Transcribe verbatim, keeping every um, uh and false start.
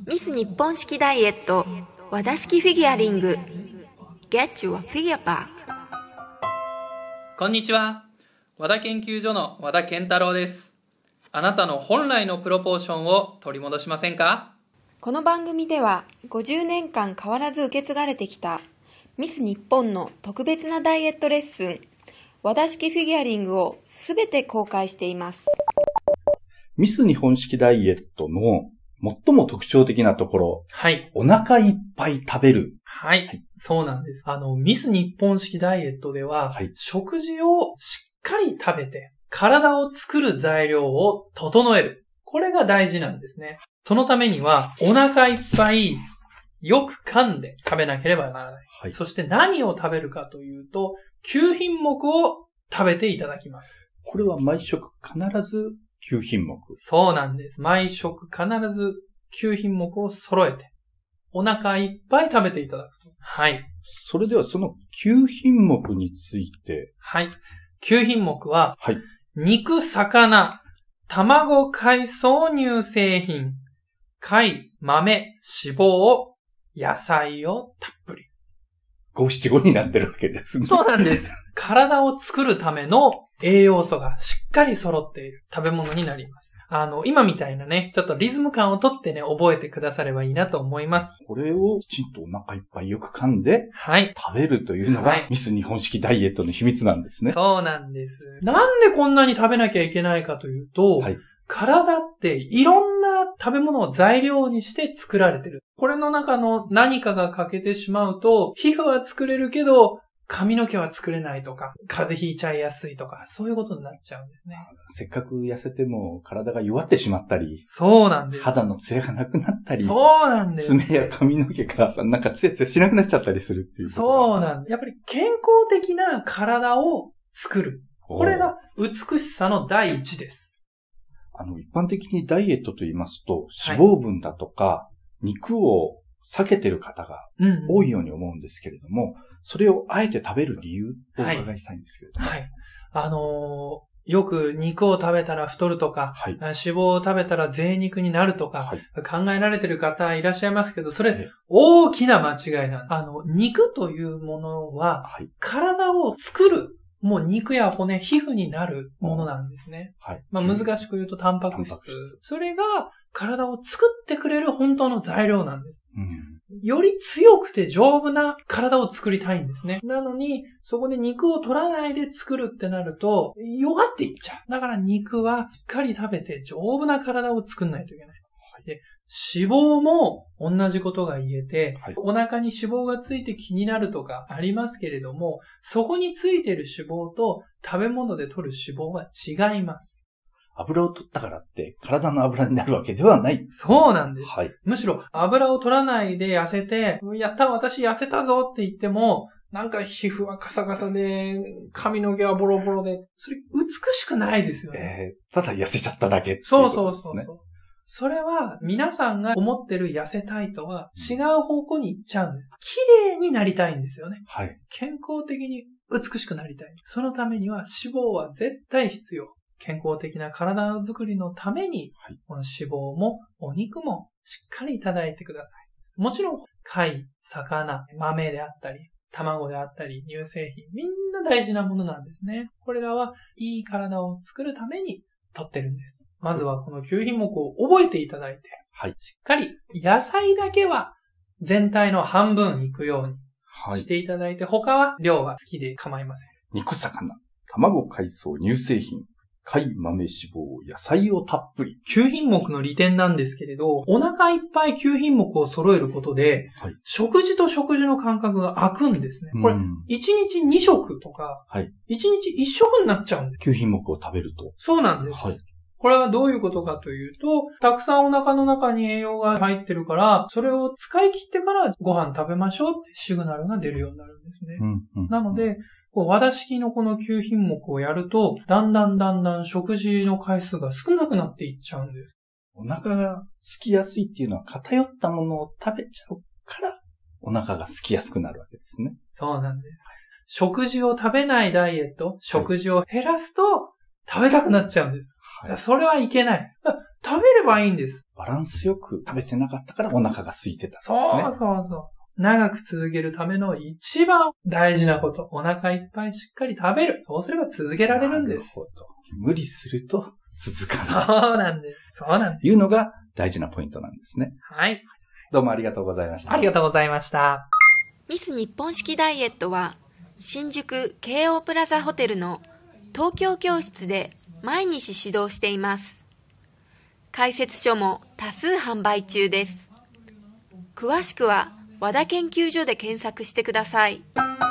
ミス日本式ダイエット和田式フィギュアリング Get your figure back。 こんにちは。和田研究所の和田健太郎です。あなたの本来のプロポーションを取り戻しませんか？ この番組ではごじゅうねんかん変わらず受け継がれてきたミス日本の特別なダイエットレッスン和田式フィギュアリングをすべて公開しています。 ミス日本式ダイエットの最も特徴的なところ。 はい。 お腹いっぱい食べる。 はい。はい、そうなんです。あの、ミス日本式ダイエットでは、はい、食事をしっかり食べて、体を作る材料を整える。これが大事なんですね。そのためには、お腹いっぱい、よく噛んで食べなければならない。はい、そして何を食べるかというと、きゅうひんもくを食べていただきます。 これは毎食必ずきゅうひんもく。 そうなんです。毎食必ずきゅうひんもくを揃えて、お腹いっぱい食べていただくと。はい。 それではそのきゅうひんもくについて。 はい。きゅうひんもくは、 はい。 肉、魚、卵、海藻、乳製品、貝、豆、脂肪、野菜をたっぷり。 ごしちごになってるわけですね。 そうなんです。体を作るための栄養素がしっかり揃っている食べ物になります。あの、今みたいなね、ちょっとリズム感をとってね、覚えてくださればいいなと思います。 これをきちんとお腹いっぱいよく噛んで、はい。食べるというのが、はい、ミス日本式ダイエットの秘密なんですね。 そうなんです。なんでこんなに食べなきゃいけないかというと、はい。体っていろんな食べ物を材料にして作られてる。これの中の何かが欠けてしまうと、皮膚は作れるけど、髪の毛は作れないとか、風邪ひいちゃいやすいとか、そういうことになっちゃうんですね。 せっかく痩せても体が弱ってしまったり、 そうなんです。 肌のツヤがなくなったり、 そうなんです。 爪や髪の毛がなんかツヤツヤしなくなっちゃったりするっていうこと。 そうなんです。やっぱり健康的な体を作る。これが美しさの第一です。 あの、一般的にダイエットと言いますと、脂肪分だとか、はい、肉を避けてる方が多いように思うんですけれども、うんうん、それをあえて食べる理由をお伺いしたいんですけれども。 はい。はい、あのー、よく肉を食べたら太るとか、はい、脂肪を食べたら贅肉になるとか、はい、考えられてる方いらっしゃいますけど、それ大きな間違いなんです。あの、肉というものは、はい、体を作る。もう肉や骨、皮膚になるものなんですね。はい。まあ難しく言うとタンパク質。それが体を作ってくれる本当の材料なんです。うん、より強くて丈夫な体を作りたいんですね。なのに、そこで肉を取らないで作るってなると、弱っていっちゃう。だから肉はしっかり食べて丈夫な体を作んないといけない。はい、で脂肪も同じことが言えて、はい、お腹に脂肪がついて気になるとかありますけれども、そこについている脂肪と食べ物で取る脂肪は違います。 油を取ったからって体の油になるわけではない。 そうなんです。はい、むしろ油を取らないで痩せて、やった私痩せたぞって言っても、なんか皮膚はカサカサで、髪の毛はボロボロで、それ美しくないですよね。 えー、ただ痩せちゃっただけっていうことですね。 そうそうそうそう。それは皆さんが思ってる痩せたいとは違う方向に行っちゃうんです。綺麗になりたいんですよね。はい。健康的に美しくなりたい。そのためには脂肪は絶対必要。健康的な体づくりのために、はい、この脂肪もお肉もしっかりいただいてください。もちろん貝、魚、豆であったり、卵であったり、乳製品、みんな大事なものなんですね。これらはいい体を作るためにとってるんです。まずはこのきゅうひんもくを覚えていただいて、はい、しっかり野菜だけは全体の半分いくようにしていただいて、はい、他は量は好きで構いません。 肉、魚、卵、海藻、乳製品、貝、豆、脂肪、野菜をたっぷり。 きゅうひんもくの利点なんですけれど、お腹いっぱいきゅうひんもくを揃えることで、はい、食事と食事の間隔が空くんですね。これ、いちにちにしょくとか、はい、いちにちいっしょくになっちゃうんです。 きゅうひんもくを食べると。 そうなんです。はい、これはどういうことかというと、たくさんお腹の中に栄養が入ってるから、それを使い切ってからご飯食べましょうってシグナルが出るようになるんですね。うんうん、なので、和田式のこのきゅうひんもくをやると、だんだんだんだん食事の回数が少なくなっていっちゃうんです。 お腹が空きやすいっていうのは偏ったものを食べちゃうから、お腹が空きやすくなるわけですね。 そうなんです。食事を食べないダイエット、食事を減らすと食べたくなっちゃうんです。はい、それはいけない。 食べればいいんです。 バランスよく食べてなかったからお腹が空いてたんですね。 そうそうそう。長く続けるための一番大事なこと。お腹いっぱいしっかり食べる。そうすれば続けられるんです。なるほど。 無理すると続かない。そうなんです。そうなんです。 いうのが大事なポイントなんですね。 はい。 どうもありがとうございました。 ありがとうございました。 ミス日本式ダイエットは、新宿京王プラザホテルの東京教室で毎日指導しています。解説書も多数販売中です。詳しくは和田研究所で検索してください。